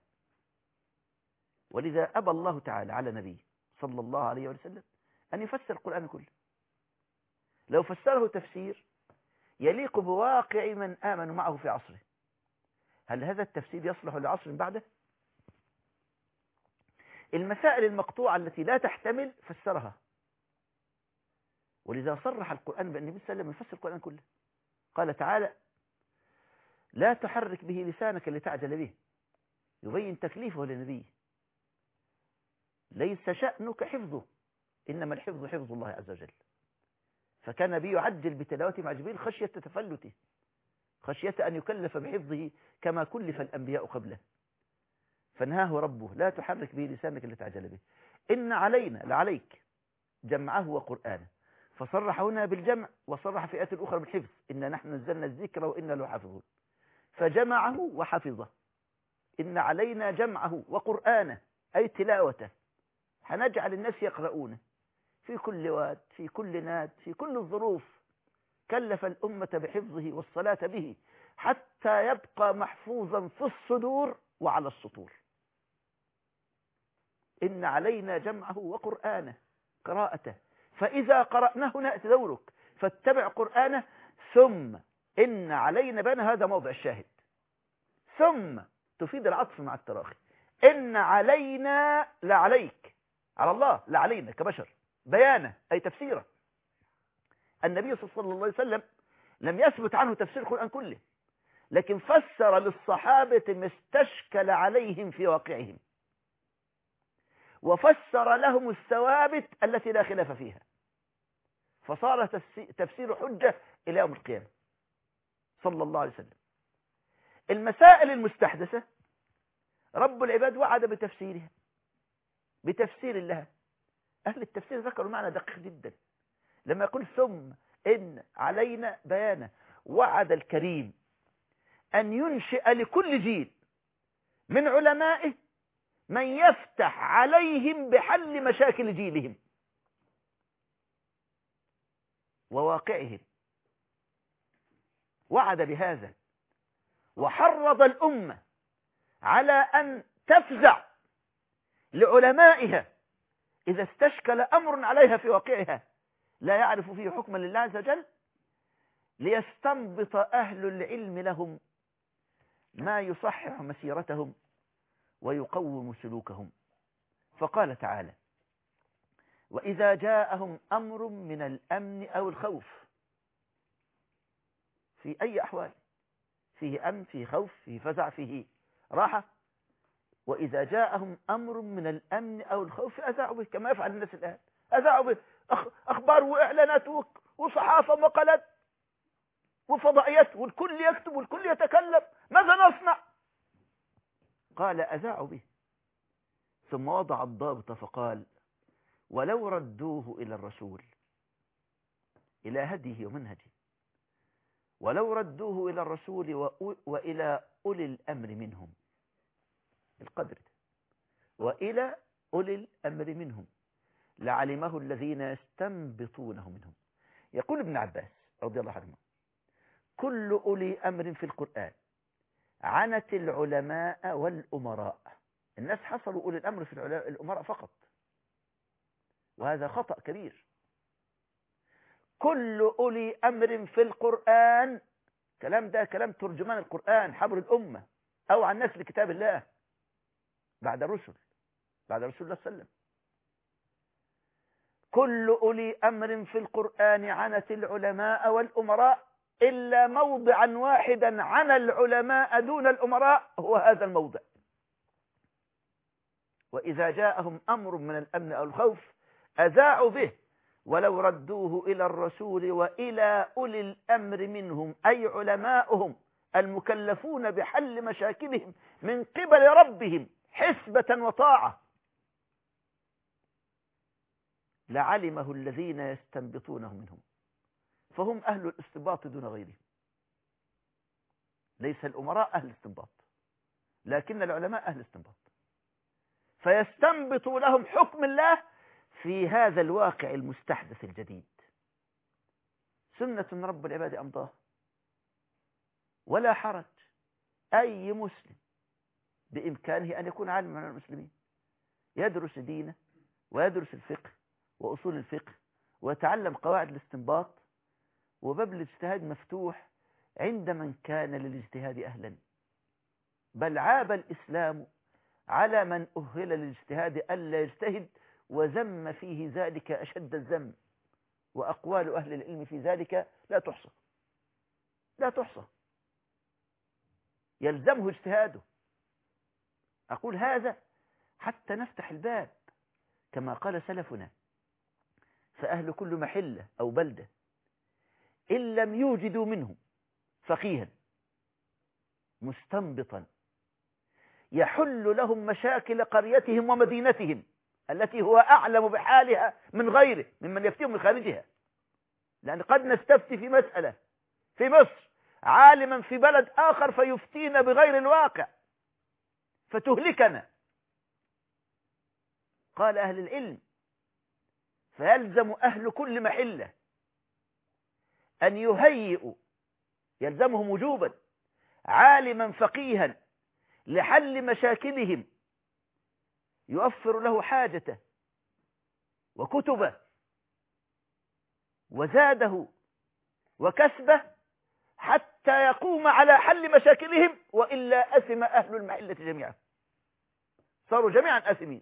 ولذا أبى الله تعالى على نبيه صلى الله عليه وسلم أن يفسر القرآن كله. لو فسره تفسير يليق بواقع من آمنوا معه في عصره، هل هذا التفسير يصلح لعصر بعده؟ المسائل المقطوعة التي لا تحتمل فسرها. ولذا صرح القرآن بأن النبي صلى الله عليه وسلم يفسر القرآن كله. قال تعالى: لا تحرك به لسانك لتعجل به، يبين تكليفه للنبي. ليس شأنك حفظه، إنما الحفظ حفظ الله عز وجل. فكان النبي يعجل بتلاوته مع جبريل خشية تفلته، خشية أن يكلف بحفظه كما كلف الأنبياء قبله. فنهاه ربه: لا تحرك به لسانك لتعجل به، إن علينا لعليك جمعه وقرآنه. فصرح هنا بالجمع، وصرح في آيات أخرى بالحفظ: إنا نحن نزلنا الذكر وإنا له حافظون. فجمعه وحفظه. إن علينا جمعه وقرآنه، أي تلاوته. هنجعل الناس يقرؤونه في كل واد، في كل ناد، في كل الظروف. كلف الأمة بحفظه والصلاة به حتى يبقى محفوظا في الصدور وعلى السطور. إن علينا جمعه وقرآنه، قراءته. فإذا قرأناه نأتي دورك فاتبع قرآنه. ثم إن علينا بيان، هذا موضع الشاهد. ثم تفيد العطف مع التراخي. إن علينا لعليك، على الله، لعلينا كبشر، بيانه أي تفسيره. النبي صلى الله عليه وسلم لم يثبت عنه تفسير القرآن كله، لكن فسر للصحابة ما استشكل عليهم في واقعهم، وفسر لهم الثوابت التي لا خلاف فيها، فصار تفسير حجة إلى يوم القيامة صلى الله عليه وسلم. المسائل المستحدثة رب العباد وعد بتفسيرها، بتفسير لها. أهل التفسير ذكروا معنى دقيق جدا لما يقول ثم إن علينا بيانه. وعد الكريم أن ينشئ لكل جيل من علمائه من يفتح عليهم بحل مشاكل جيلهم وواقعهم. وعد بهذا، وحرض الأمة على أن تفزع لعلمائها إذا استشكل أمر عليها في واقعها لا يعرف فيه حكما لله عز وجل، ليستنبط أهل العلم لهم ما يصحح مسيرتهم ويقوم سلوكهم. فقال تعالى: وإذا جاءهم أمر من الأمن أو الخوف، في أي أحوال، فيه أمن، فيه خوف، فيه فزع، فيه راحة. وإذا جاءهم أمر من الأمن أو الخوف أذاعوا به، كما يفعل الناس الآن. أذاعوا به أخبار وإعلانات وصحافة ومقالات وفضائيات، والكل يكتب والكل يتكلم. ماذا نصنع؟ قال: أذاعوا به. ثم وضع الضابط فقال: ولو ردوه إلى الرسول، إلى هديه ومنهجه، ولو ردوه إلى الرسول وإلى أولي الأمر منهم، القدر ده، وإلى أولي الأمر منهم لعلمه الذين يستنبطونه منهم. يقول ابن عباس رضي الله عنه: كل أولي أمر في القرآن عنت العلماء والأمراء. الناس حصلوا أولي الأمر في الأمراء فقط، وهذا خطأ كبير. كل أولي أمر في القرآن، كلام ده كلام ترجمان القرآن حبر الأمة أو عن نسل كتاب الله بعد الرسل، بعد رسول الله صلى الله عليه وسلم. كل أولي أمر في القرآن عنت العلماء والأمراء، إلا موضعا واحدا عن العلماء دون الأمراء، هو هذا الموضع. وإذا جاءهم أمر من الأمن أو الخوف أذاعوا به ولو ردوه إلى الرسول وإلى أولي الأمر منهم، أي علماؤهم المكلفون بحل مشاكلهم من قبل ربهم حسبة وطاعة، لعلمه الذين يستنبطونه منهم. فهم أهل الاستنباط دون غيرهم. ليس الأمراء أهل الاستنباط، لكن العلماء أهل الاستنباط. فيستنبط لهم حكم الله في هذا الواقع المستحدث الجديد. سنة رب العباد أمضاها، ولا حرج. أي مسلم بإمكانه أن يكون عالما من المسلمين، يدرس دينه ويدرس الفقه وأصول الفقه ويتعلم قواعد الاستنباط، وباب الاجتهاد مفتوح عند من كان للاجتهاد أهلا. بل عاب الإسلام على من أهل للاجتهاد ألا يجتهد، وذم فيه ذلك أشد الذم، وأقوال أهل العلم في ذلك لا تحصى لا تحصى. يلزمه اجتهاده. أقول هذا حتى نفتح الباب، كما قال سلفنا: فأهل كل محلة أو بلدة إن لم يوجدوا منه فقيها مستنبطا يحل لهم مشاكل قريتهم ومدينتهم التي هو أعلم بحالها من غيره ممن يفتيهم من خارجها. لأن قد نستفتي في مسألة في مصر عالما في بلد آخر فيفتينا بغير الواقع فتهلكنا. قال أهل العلم: فيلزم أهل كل محلة أن يهيئوا، يلزمهم وجوبا، عالما فقيها لحل مشاكلهم، يوفر له حاجته وكتبه وزاده وكسبه حتى يقوم على حل مشاكلهم، وإلا أثم أهل المحلة جميعا، صاروا جميعا أثمين.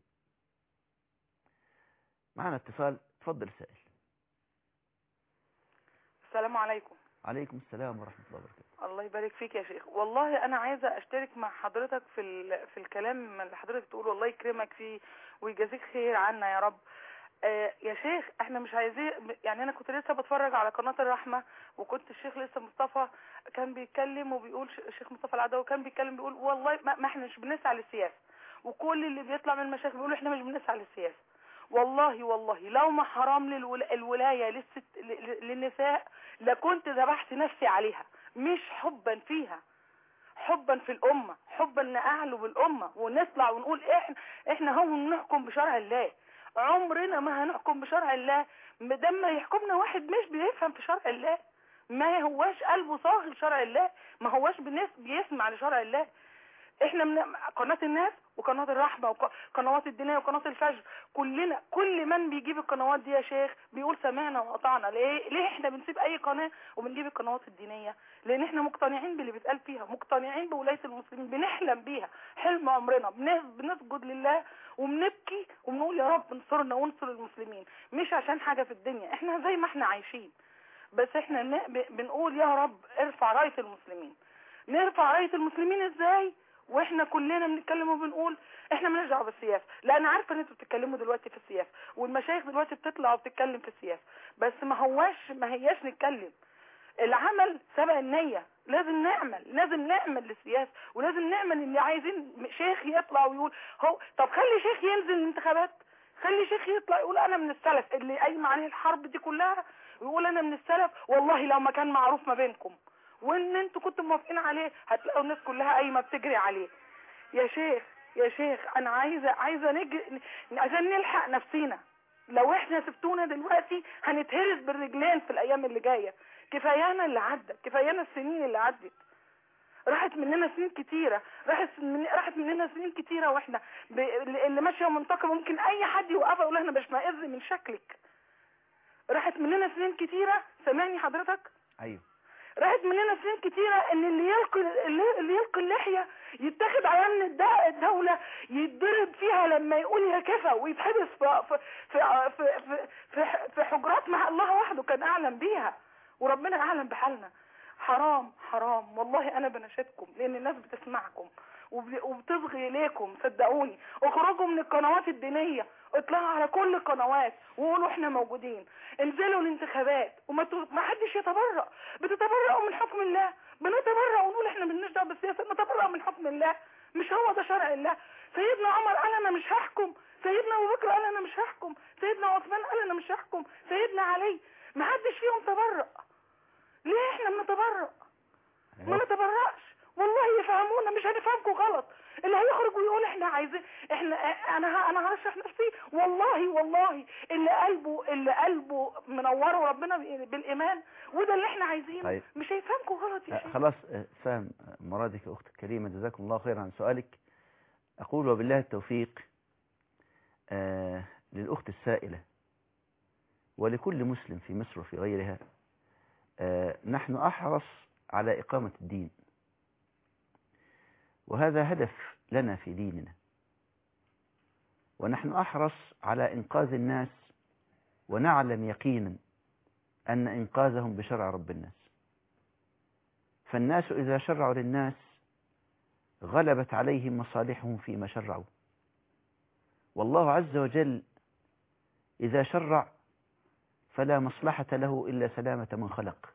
معنا اتصال، تفضل سائل. السلام عليكم. عليكم السلام ورحمة الله وبركاته. الله يبارك فيك يا شيخ. والله أنا عايزة أشترك مع حضرتك في في الكلام اللي حضرتك تقول، والله يكرمك فيه ويجازيك خير عنا يا رب. آه يا شيخ، احنا مش عايزين، يعني أنا كنت لسه بتفرج على قناة الرحمة، وكنت الشيخ لسه مصطفى كان بيتكلم وبيقول، الشيخ مصطفى العدوي كان بيتكلم بيقول والله ما, ما احنا مش بنسعى للسياسة، وكل اللي بيطلع من المشايخ بيقولوا احنا مش بنسعى للسياسة. والله والله لو ما حرام للولاية للست للنساء لكنت ذبحت نفسي عليها، مش حبا فيها، حبا في الأمة، حبا نأعلو بالأمة ونطلع ونقول احنا احنا هم نحكم بشرع الله. عمرنا ما هنحكم بشرع الله لما يحكمنا واحد مش بيفهم في شرع الله، ما هواش قلبه صاغي لشرع الله، ما هواش بيسمع لشرع الله. احنا من قناة الناس وقناة الرحمة وقنوات الدينية وقناة الفجر، كلنا كل من بيجيب القنوات دي يا شيخ بيقول سمعنا وقطعنا. ليه ليه احنا بنسيب اي قناة وبنجيب القنوات الدينية؟ لان احنا مقتنعين باللي بيتقال فيها، مقتنعين بولاية المسلمين، بنحلم بيها حلم عمرنا، بنسجد لله وبنبكي وبنقول يا رب انصرنا وانصر المسلمين، مش عشان حاجة في الدنيا، احنا زي ما احنا عايشين، بس احنا بنقول يا رب ارفع راية المسلمين. نرفع راية المسلمين ازاي واحنا كلنا بنتكلم وبنقول احنا مالناش دعوه بالسياسه؟ لا انا عارفه ان انتوا بتتكلموا دلوقتي في السياسه والمشايخ دلوقتي بتطلع وبتتكلم في السياسه، بس ما هواش ما هياش نتكلم. العمل سبق النيه، لازم نعمل، لازم نعمل للسياسه، ولازم نعمل اللي عايزين شيخ يطلع ويقول هو. طب خلي شيخ ينزل الانتخابات، خلي شيخ يطلع يقول انا من السلف اللي قايمه عليه الحرب دي كلها، ويقول انا من السلف. والله لو ما كان معروف ما بينكم وان انتوا كنتوا موافقين عليه هتلاقوا الناس كلها قايمه بتجري عليه. يا شيخ يا شيخ انا عايزه عايزه نجري عشان نلحق نفسينا. لو احنا سبتونا دلوقتي هنتهرس بالرجلين في الايام اللي جايه. كفايانا اللي عدى، كفايانا السنين اللي عدت، راحت مننا سنين كتيره، راحت من... راحت مننا سنين كتيره، واحنا ب... اللي ماشيه منتقمه ممكن اي حد يوقفها يقول احنا مش مائز من شكلك. راحت مننا سنين كتيره، سامعني حضرتك؟ ايوه. راحت مننا سنين كتيرة ان اللي يلقي اللي يلقي اللحية يتاخد عيان الدولة يتضرب فيها لما يقول يا كفى، ويتحبس في في في في, في, في حجرات مع الله وحده كان اعلم بيها، وربنا اعلم بحالنا. حرام حرام والله انا بناشدكم لان الناس بتسمعكم وبتصغي اليكم، صدقوني. اخرجوا من القنوات الدينية، اطلعوا على كل القنوات وقولوا احنا موجودين. انزلوا الانتخابات وما ما حدش يتبرأ. بتتبرأوا من حكم الله، بنتبرأ ونقول احنا مالناش دعوه بالسياسه، نتبرأ من حكم الله، مش هو ده شرع الله. سيدنا عمر قال انا مش هحكم، سيدنا ابو بكر قال انا مش هحكم، سيدنا عثمان قال انا مش هحكم، سيدنا علي، ما حدش فيهم تبرأ. ليه احنا بنتبرأ؟ ما نتبرأش والله يفهمونا، مش هنفهمكم غلط. اللي هيخرج ويقول احنا عايزين احنا انا ه- انا هرشح نفسي، والله والله اللي قلبه اللي قلبه منوره ربنا بالايمان وده اللي احنا عايزينه. طيب. مش هيفهمكم غلط يا آه، شيخ. خلاص، آه، فهم مرادك يا أختي الكريمة، جزاكم الله خيرا عن سؤالك. أقول وبالله التوفيق آه، للأخت السائلة ولكل مسلم في مصر وفي غيرها. آه، نحن أحرص على إقامة الدين، وهذا هدف لنا في ديننا، ونحن أحرص على إنقاذ الناس، ونعلم يقينا أن إنقاذهم بشرع رب الناس. فالناس إذا شرعوا للناس غلبت عليهم مصالحهم فيما شرعوا، والله عز وجل إذا شرع فلا مصلحة له إلا سلامة من خلق،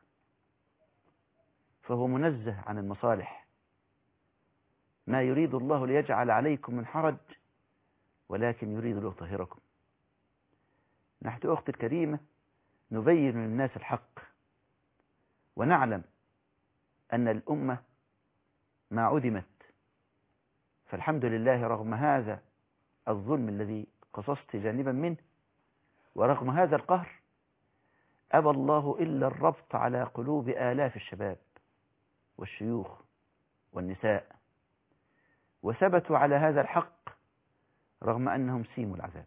فهو منزه عن المصالح. ما يريد الله ليجعل عليكم من حرج ولكن يريد ليطهركم. نحن أختي الكريمة نبين للناس الحق، ونعلم أن الأمة ما عدمت، فالحمد لله رغم هذا الظلم الذي قصصت جانبا منه، ورغم هذا القهر، أبى الله إلا الربط على قلوب آلاف الشباب والشيوخ والنساء، وثبتوا على هذا الحق رغم أنهم سيموا العذاب.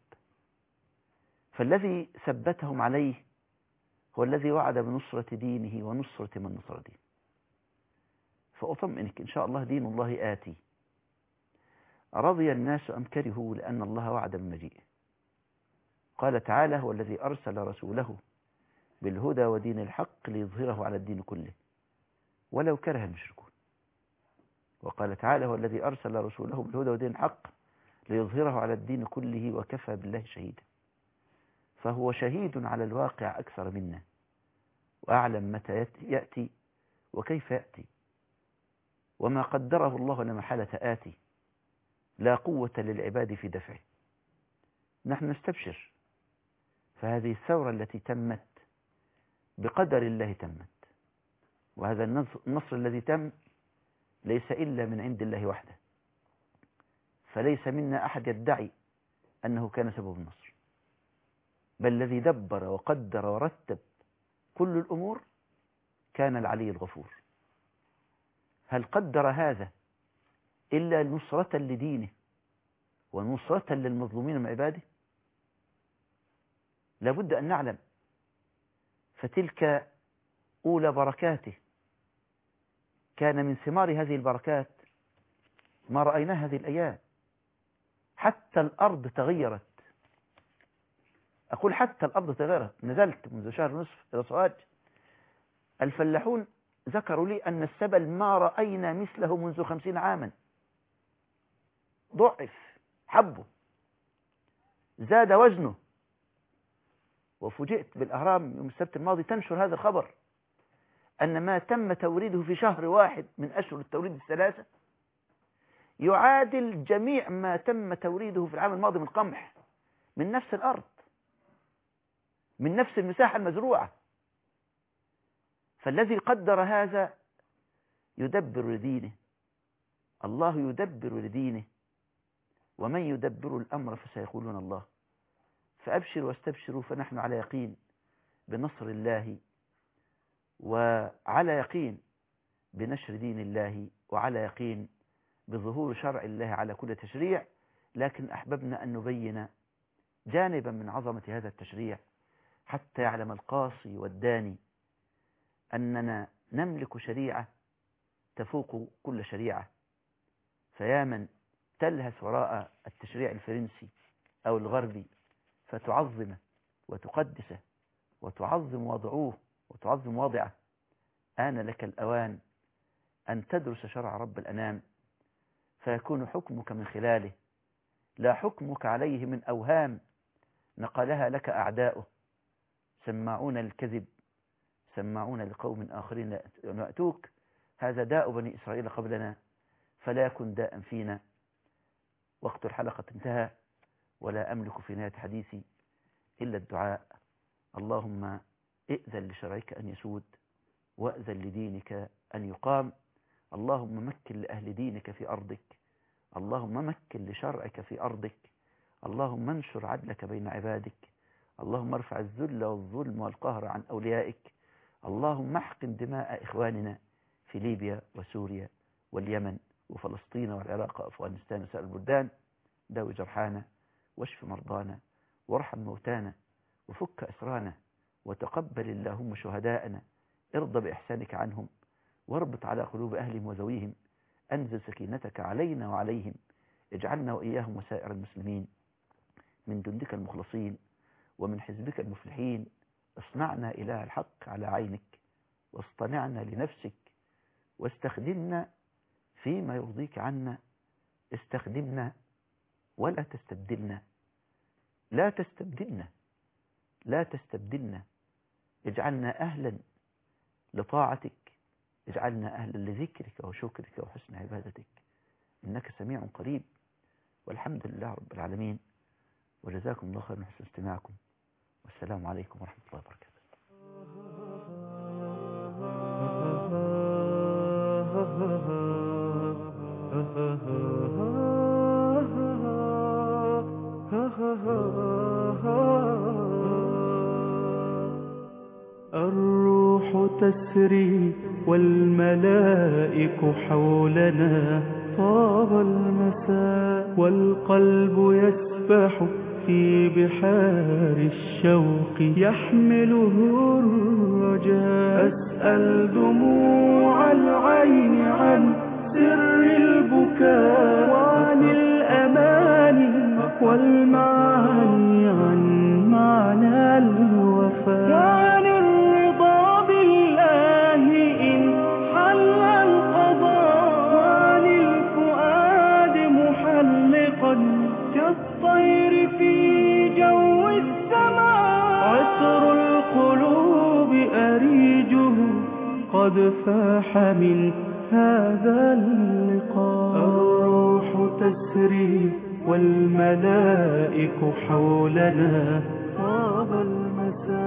فالذي ثبتهم عليه هو الذي وعد بنصرة دينه ونصرة من نصر دينه. فأطمئنك إن شاء الله دين الله آتي، رضي الناس أم كرهوا، لأن الله وعد بمجيئه. قال تعالى: هو الذي أرسل رسوله بالهدى ودين الحق ليظهره على الدين كله ولو كره المشركون. وقال تعالى: هو الذي أرسل رسوله بالهدى ودين الحق ليظهره على الدين كله وكفى بالله شهيدا. فهو شهيد على الواقع أكثر منا، وأعلم متى يأتي وكيف يأتي، وما قدره الله لا محالة آتي، لا قوة للعباد في دفعه. نحن نستبشر، فهذه الثورة التي تمت بقدر الله تمت، وهذا النصر الذي تم ليس إلا من عند الله وحده، فليس منا أحد يدعي أنه كان سبب النصر، بل الذي دبر وقدر ورتب كل الأمور كان العلي الغفور. هل قدر هذا إلا نصرة لدينه ونصرة للمظلومين من عباده؟ لابد أن نعلم، فتلك أولى بركاته، كان من ثمار هذه البركات ما رأيناه هذه الأيام. حتى الأرض تغيرت، أقول حتى الأرض تغيرت. نزلت منذ شهر ونصف إلى سوهاج، الفلاحون ذكروا لي أن السبل ما رأينا مثله منذ خمسين عاما، ضعف حبه، زاد وزنه. وفوجئت بالأهرام يوم السبت الماضي تنشر هذا الخبر، أن ما تم توريده في شهر واحد من أشهر التوريد الثلاثة يعادل جميع ما تم توريده في العام الماضي من قمح، من نفس الأرض، من نفس المساحة المزروعة. فالذي قدر هذا يدبر لدينه، الله يدبر لدينه، ومن يدبر الأمر فسيقولون الله. فأبشروا واستبشروا، فنحن على يقين بنصر الله، وعلى يقين بنشر دين الله، وعلى يقين بظهور شرع الله على كل تشريع. لكن أحببنا أن نبين جانبا من عظمة هذا التشريع حتى يعلم القاصي والداني أننا نملك شريعة تفوق كل شريعة. فيا من تلهث وراء التشريع الفرنسي أو الغربي فتعظمه وتقدسه وتعظم وضعوه وتعظم وضعه، آن لك الأوان أن تدرس شرع رب الأنام، فيكون حكمك من خلاله، لا حكمك عليه من أوهام نقلها لك أعداؤه، سماعون الكذب، سماعون لقوم آخرين يأتوك. هذا داء بني إسرائيل قبلنا، فلا يكن داء فينا. وقت الحلقة انتهى، ولا أملك في نهاية حديثي إلا الدعاء: اللهم ائذن لشرعك أن يسود، وأذن لدينك أن يقام، اللهم مكن لأهل دينك في أرضك، اللهم مكن لشرعك في أرضك، اللهم انشر عدلك بين عبادك، اللهم ارفع الذل والظلم والقهر عن أوليائك، اللهم احقن دماء إخواننا في ليبيا وسوريا واليمن وفلسطين والعراق وأفغانستان وسائر البلدان. داوي جرحانا واشف مرضانا وارحم موتانا وفك أسرانا وتقبل اللهم شهداءنا، ارضى بإحسانك عنهم واربط على قلوب أهلهم وذويهم، أنزل سكينتك علينا وعليهم، اجعلنا وإياهم وسائر المسلمين من جندك المخلصين ومن حزبك المفلحين. اصنعنا إله الحق على عينك، واصطنعنا لنفسك، واستخدمنا فيما يرضيك عنا، استخدمنا ولا تستبدلنا، لا تستبدلنا لا تستبدلنا، اجعلنا أهلا لطاعتك، اجعلنا أهلا لذكرك وشكرك وحسن عبادتك، إنك سميع قريب. والحمد لله رب العالمين، وجزاكم الله خيرا حسن استماعكم، والسلام عليكم ورحمة الله وبركاته. الروح تسري والملائك حولنا، طاب المساء والقلب يسبح في بحار الشوق يحمله الرجاء. أسأل دموع العين عن سر البكاء وعن الأماني والمعاني عن معنى الوفاء، وعن الرضا بالله إن حل القضاء، وعن الفؤاد محلقا كالطير في جو السماء. عطر القلوب أريجه قد فاح من هذا اللقاء. الروح تسري والملائك حولنا، طاب المساء.